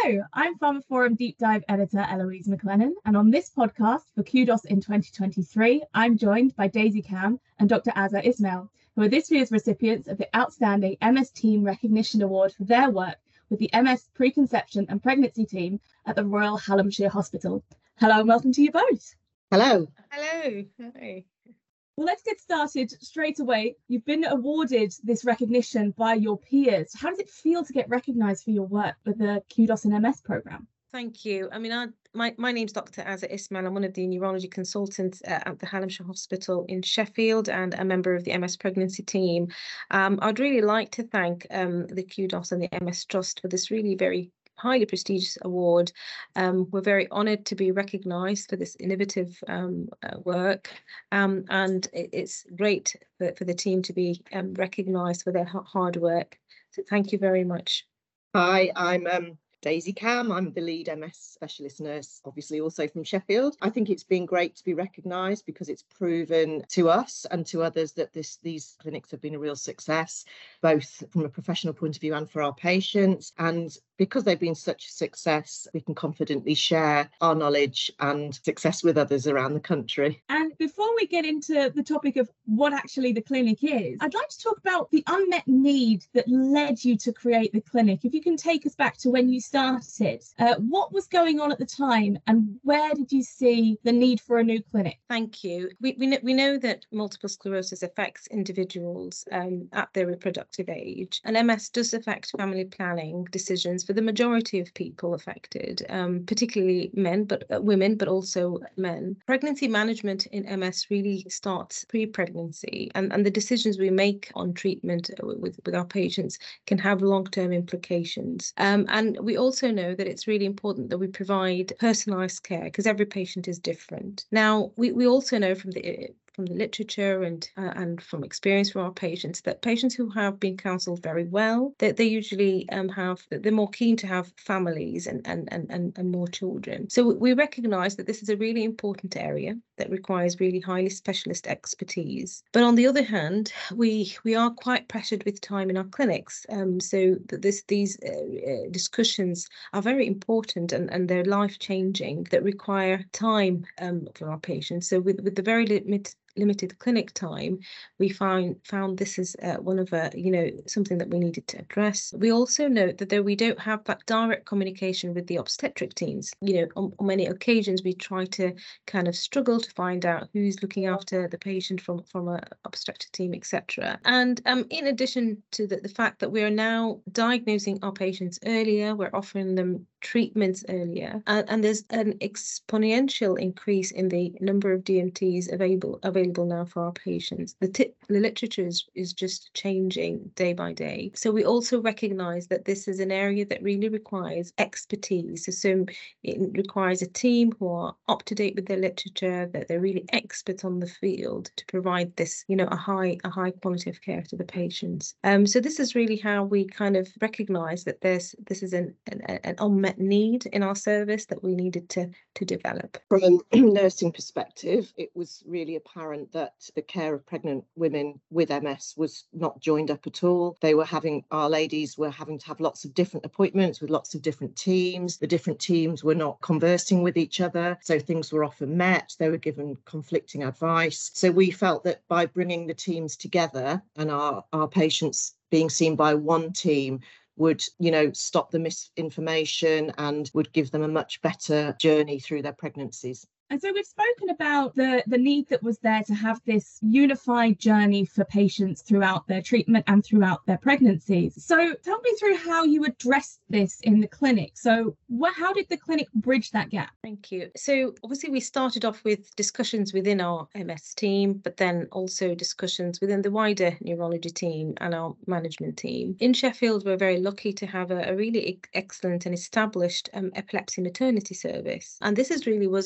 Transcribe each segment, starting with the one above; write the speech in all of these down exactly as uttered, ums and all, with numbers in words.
Hello, I'm pharmaphorum Deep Dive editor Eloise McLennan, and on this podcast for Kudos in twenty twenty-three, I'm joined by Daisy Cam and Doctor Azza Ismail, who are this year's recipients of the Outstanding M S Team Recognition Award for their work with the M S Preconception and Pregnancy Team at the Royal Hallamshire Hospital. Hello and welcome to you both. Hello. Hello. Hi. Well, let's get started straight away. You've been awarded this recognition by your peers. How does it feel to get recognised for your work with the Kudos in M S programme? Thank you. I mean, I, my, my name's Doctor Azza Ismail. I'm one of the neurology consultants uh, at the Hallamshire Hospital in Sheffield and a member of the M S pregnancy team. Um, I'd really like to thank um, the Kudos and the M S Trust for this really very highly prestigious award. Um, we're very honoured to be recognised for this innovative um, uh, work, um, and it, it's great for, for the team to be um, recognised for their hard work. So thank you very much. Hi, I'm um, Daisy Cam. I'm the lead M S specialist nurse, obviously also from Sheffield. I think it's been great to be recognised because it's proven to us and to others that this these clinics have been a real success, both from a professional point of view and for our patients. And because they've been such a success, we can confidently share our knowledge and success with others around the country. And before we get into the topic of what actually the clinic is, I'd like to talk about the unmet need that led you to create the clinic. If you can take us back to when you started, uh, what was going on at the time and where did you see the need for a new clinic? Thank you. We, we, know, we know that multiple sclerosis affects individuals um, at their reproductive age, and M S does affect family planning decisions for the majority of people affected, um, particularly men, but uh, women, but also men. Pregnancy management in M S really starts pre-pregnancy, and, and the decisions we make on treatment with, with our patients can have long-term implications. Um, and we also know that it's really important that we provide personalised care because every patient is different. Now, we, we also know from the from the literature and uh, and from experience from our patients that patients who have been counselled very well, that they, they usually um, have, they're more keen to have families and, and, and, and, and more children. So we recognise that this is a really important area that requires really highly specialist expertise. But on the other hand, we we are quite pressured with time in our clinics. Um, so that this these uh, uh, discussions are very important and, and they're life-changing that require time um, for our patients. So with, with the very limited limited clinic time, we found found this is uh, one of a you know something that we needed to address. We also note that though we don't have that direct communication with the obstetric teams, you know on, on many occasions we try to kind of struggle to find out who's looking after the patient from from a obstetric team, et cetera. And um, in addition to the, the fact that we are now diagnosing our patients earlier, we're offering them treatments earlier, and, and there's an exponential increase in the number of D M Ts available available now for our patients. The, t- the literature is, is just changing day by day. So we also recognise that this is an area that really requires expertise. So, so it requires a team who are up to date with their literature, that they're really experts on the field to provide this, you know, a high a high quality of care to the patients. Um, so this is really how we kind of recognise that there's this is an, an, an unmet need in our service that we needed to to develop. From a nursing perspective, it was really apparent that the care of pregnant women with M S was not joined up at all. They were having, our ladies were having to have lots of different appointments with lots of different teams. The different teams were not conversing with each other, so things were often met. They were given conflicting advice. So we felt that by bringing the teams together and our, our patients being seen by one team would, you know, stop the misinformation and would give them a much better journey through their pregnancies. And so we've spoken about the, the need that was there to have this unified journey for patients throughout their treatment and throughout their pregnancies. So tell me through how you addressed this in the clinic. So what, how did the clinic bridge that gap? Thank you. So obviously we started off with discussions within our M S team, but then also discussions within the wider neurology team and our management team. In Sheffield, we're very lucky to have a, a really excellent and established um, epilepsy maternity service. And this is really was our start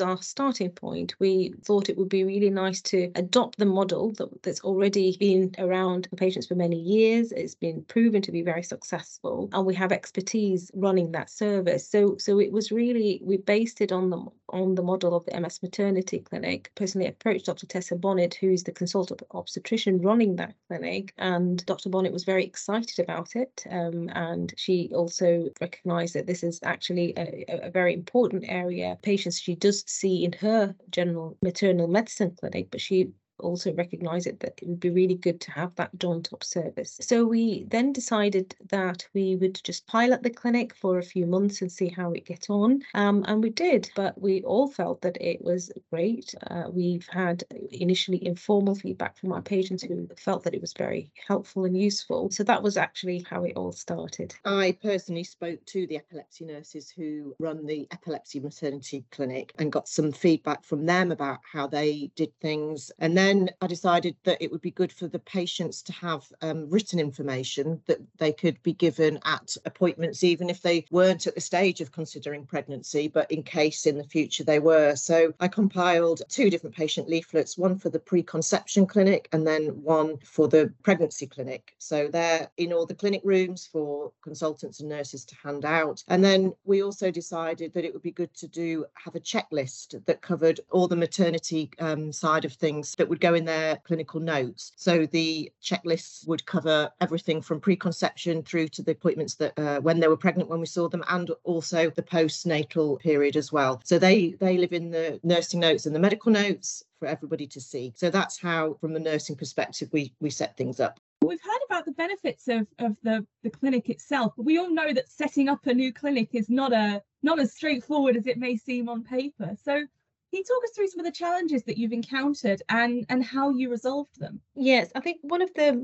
starting point, we thought it would be really nice to adopt the model that, that's already been around for patients for many years. It's been proven to be very successful, and we have expertise running that service. So, so it was really, we based it on the on the model of the M S Maternity Clinic. Personally approached Doctor Tessa Bonnet, who is the consultant obstetrician running that clinic, and Doctor Bonnet was very excited about it, um, and she also recognised that this is actually a, a very important area. Patients she does see in her general maternal medicine clinic, but she also recognise it that it would be really good to have that joint op service. So we then decided that we would just pilot the clinic for a few months and see how it get on, um, and we did. But we all felt that it was great. Uh, we've had initially informal feedback from our patients who felt that it was very helpful and useful. So that was actually how it all started. I personally spoke to the epilepsy nurses who run the epilepsy maternity clinic and got some feedback from them about how they did things, and then Then I decided that it would be good for the patients to have um, written information that they could be given at appointments, even if they weren't at the stage of considering pregnancy, but in case in the future they were. So I compiled two different patient leaflets, one for the preconception clinic and then one for the pregnancy clinic. So they're in all the clinic rooms for consultants and nurses to hand out. And then we also decided that it would be good to do have a checklist that covered all the maternity um, side of things that would go in their clinical notes. So the checklists would cover everything from preconception through to the appointments that uh, when they were pregnant when we saw them, and also the postnatal period as well. So they they live in the nursing notes and the medical notes for everybody to see. So that's how, from the nursing perspective, we we set things up. We've heard about the benefits of, of the, the clinic itself, but we all know that setting up a new clinic is not a not as straightforward as it may seem on paper. So can you talk us through some of the challenges that you've encountered and, and how you resolved them? Yes, I think one of the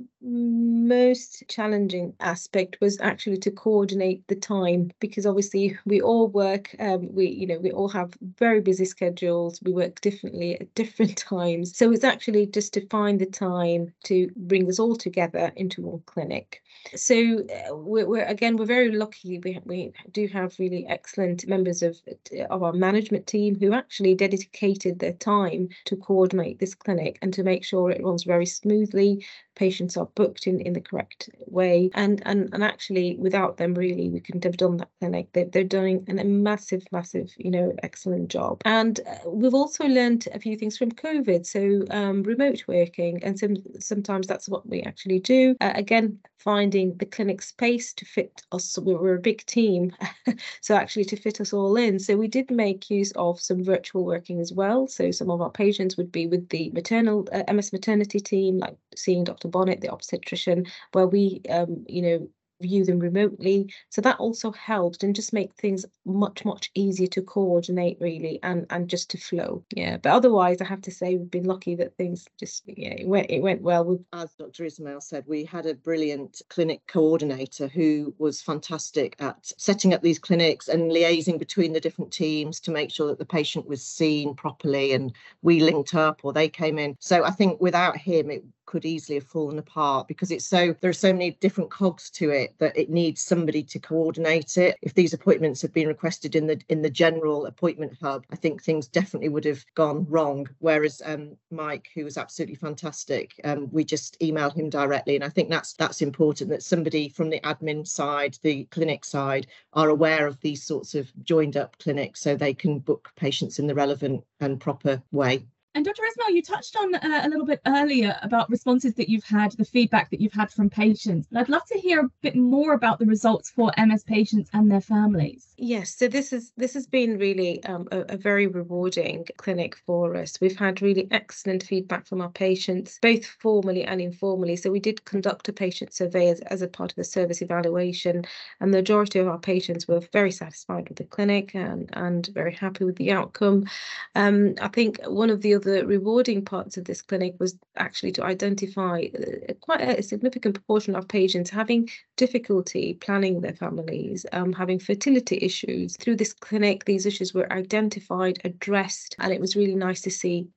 most challenging aspect was actually to coordinate the time, because obviously we all work, um, we you know we all have very busy schedules. We work differently at different times, so it's actually just to find the time to bring us all together into one clinic. So uh, we're, we're again we're very lucky. We we do have really excellent members of of our management team who actually dedicated their time to coordinate this clinic and to make sure it runs very smoothly. Patients are booked in, in the correct way, and, and and actually without them really we couldn't have done that clinic. They, they're doing an, a massive massive you know excellent job. And uh, we've also learned a few things from COVID, so um, remote working, and some sometimes that's what we actually do. Uh, again, finding the clinic space to fit us. We were a big team, so actually to fit us all in. So we did make use of some virtual working as well. So some of our patients would be with the maternal uh, M S maternity team, like seeing Doctor Bonnet, the obstetrician, where we, um, you know, view them remotely. So that also helped and just make things much, much easier to coordinate really, and, and just to flow. Yeah, but otherwise I have to say we've been lucky that things just, yeah, it went, it went well. With... As Doctor Ismail said, we had a brilliant clinic coordinator who was fantastic at setting up these clinics and liaising between the different teams to make sure that the patient was seen properly and we linked up or they came in. So I think without him, it could easily have fallen apart, because it's so there are so many different cogs to it that it needs somebody to coordinate it. If these appointments had been requested in the in the general appointment hub, I think things definitely would have gone wrong. Whereas um, Mike, who was absolutely fantastic, um, we just emailed him directly, and I think that's that's important, that somebody from the admin side, the clinic side, are aware of these sorts of joined up clinics so they can book patients in the relevant and proper way. And Doctor Ismail, you touched on uh, a little bit earlier about responses that you've had, the feedback that you've had from patients. But I'd love to hear a bit more about the results for M S patients and their families. Yes, so this is this has been really um, a, a very rewarding clinic for us. We've had really excellent feedback from our patients, both formally and informally. So we did conduct a patient survey as, as a part of the service evaluation, and the majority of our patients were very satisfied with the clinic and, and very happy with the outcome. Um, I think one of the other The rewarding parts of this clinic was actually to identify uh, quite a significant proportion of patients having difficulty planning their families, um, having fertility issues. Through this clinic, these issues were identified, addressed, and it was really nice to see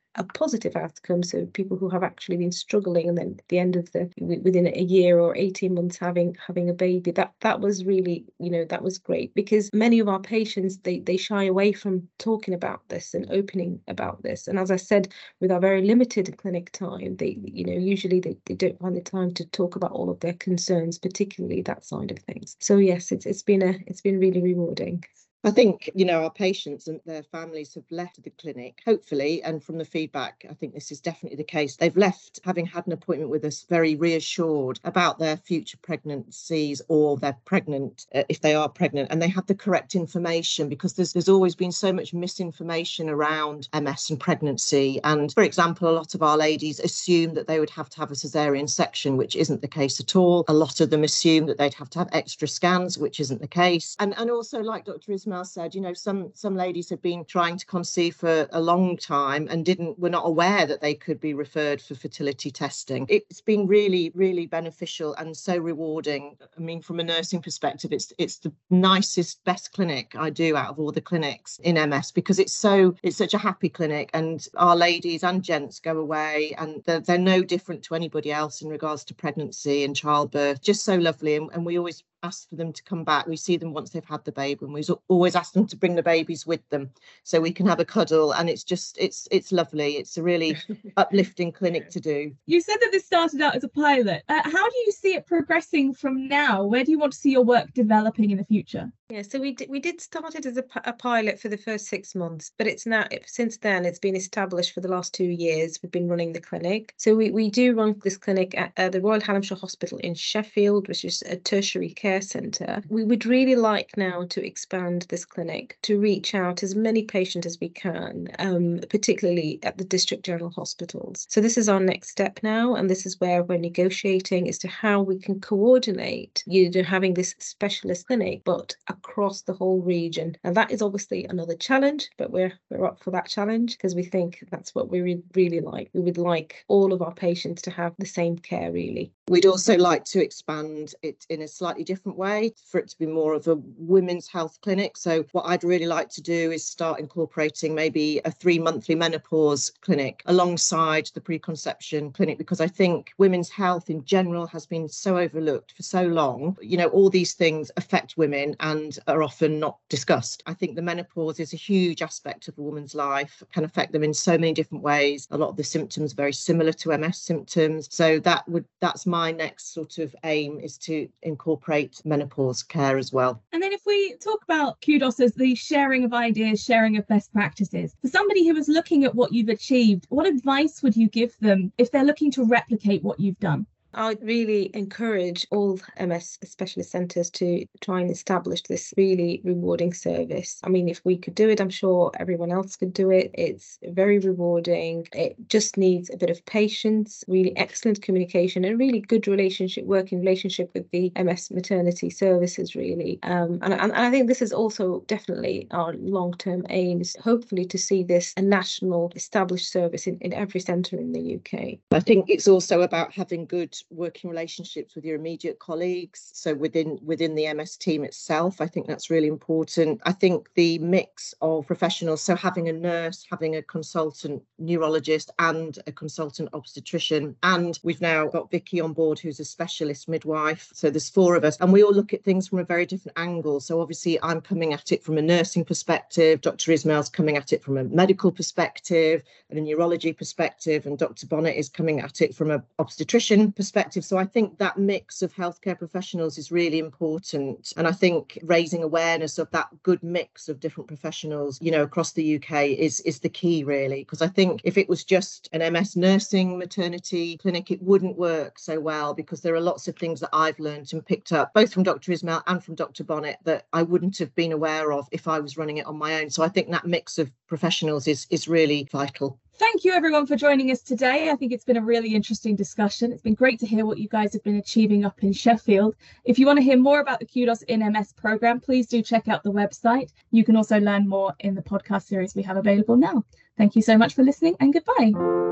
a positive outcome. So people who have actually been struggling, and then at the end of the within a year or eighteen months having having a baby, that that was really, you know, that was great, because many of our patients, they they shy away from talking about this and opening about this. And as I said, with our very limited clinic time, they, you know, usually they, they don't find the time to talk about all of their concerns, particularly that side of things. So yes, it's it's been a it's been really rewarding. I think, you know, our patients and their families have left the clinic, hopefully, and from the feedback, I think this is definitely the case. They've left having had an appointment with us very reassured about their future pregnancies, or they're pregnant, uh, if they are pregnant, and they have the correct information, because there's, there's always been so much misinformation around M S and pregnancy. And for example, a lot of our ladies assume that they would have to have a cesarean section, which isn't the case at all. A lot of them assume that they'd have to have extra scans, which isn't the case. And, and also, like Doctor Ismail said, you know, some some ladies have been trying to conceive for a long time and didn't were not aware that they could be referred for fertility testing. It's been really, really beneficial and so rewarding. I mean, from a nursing perspective, it's it's the nicest, best clinic I do out of all the clinics in M S, because it's so it's such a happy clinic, and our ladies and gents go away and they're, they're no different to anybody else in regards to pregnancy and childbirth. Just so lovely, and, and we always ask for them to come back. We see them once they've had the baby, and we always ask them to bring the babies with them so we can have a cuddle. And it's just it's it's lovely. It's a really uplifting clinic to do. You said that this started out as a pilot. Uh, how do you see it progressing from now? Where do you want to see your work developing in the future? Yeah, so we did, we did start it as a, a pilot for the first six months, but it's now, it, since then, it's been established for the last two years. We've been running the clinic. So we, we do run this clinic at uh, the Royal Hallamshire Hospital in Sheffield, which is a tertiary care centre. We would really like now to expand this clinic to reach out as many patients as we can, um, particularly at the district general hospitals. So this is our next step now, and this is where we're negotiating as to how we can coordinate, you know, having this specialist clinic, but across the whole region. And that is obviously another challenge, but we're we're up for that challenge, because we think that's what we re- really like. We would like all of our patients to have the same care, really. We'd also like to expand it in a slightly different way, for it to be more of a women's health clinic. So what I'd really like to do is start incorporating maybe a three monthly menopause clinic alongside the preconception clinic, because I think women's health in general has been so overlooked for so long. You know, all these things affect women and are often not discussed. I think the menopause is a huge aspect of a woman's life, can affect them in so many different ways. A lot of the symptoms are very similar to M S symptoms. So that would that's my next sort of aim, is to incorporate menopause care as well. And then if we talk about Kudos as the sharing of ideas, sharing of best practices, for somebody who is looking at what you've achieved, what advice would you give them if they're looking to replicate what you've done? I would really encourage all M S specialist centres to try and establish this really rewarding service. I mean, if we could do it, I'm sure everyone else could do it. It's very rewarding. It just needs a bit of patience, really excellent communication, and really good relationship, working relationship with the M S maternity services, really. Um, and, and I think this is also definitely our long-term aim, is hopefully to see this a national established service in, in every centre in the U K. I think it's also about having good working relationships with your immediate colleagues. So within within the M S team itself, I think that's really important. I think the mix of professionals, so having a nurse, having a consultant neurologist and a consultant obstetrician, and we've now got Vicky on board, who's a specialist midwife. So there's four of us, and we all look at things from a very different angle. So obviously I'm coming at it from a nursing perspective, Doctor Ismail's coming at it from a medical perspective and a neurology perspective, and Doctor Bonnet is coming at it from an obstetrician perspective. Perspective. So I think that mix of healthcare professionals is really important. And I think raising awareness of that good mix of different professionals, you know, across the U K is, is the key, really. Because I think if it was just an M S nursing maternity clinic, it wouldn't work so well, because there are lots of things that I've learned and picked up, both from Doctor Ismail and from Doctor Bonnet, that I wouldn't have been aware of if I was running it on my own. So I think that mix of professionals is, is really vital. Thank you, everyone, for joining us today. I think it's been a really interesting discussion. It's been great to hear what you guys have been achieving up in Sheffield. If you want to hear more about the Kudos in M S programme, please do check out the website. You can also learn more in the podcast series we have available now. Thank you so much for listening, and goodbye.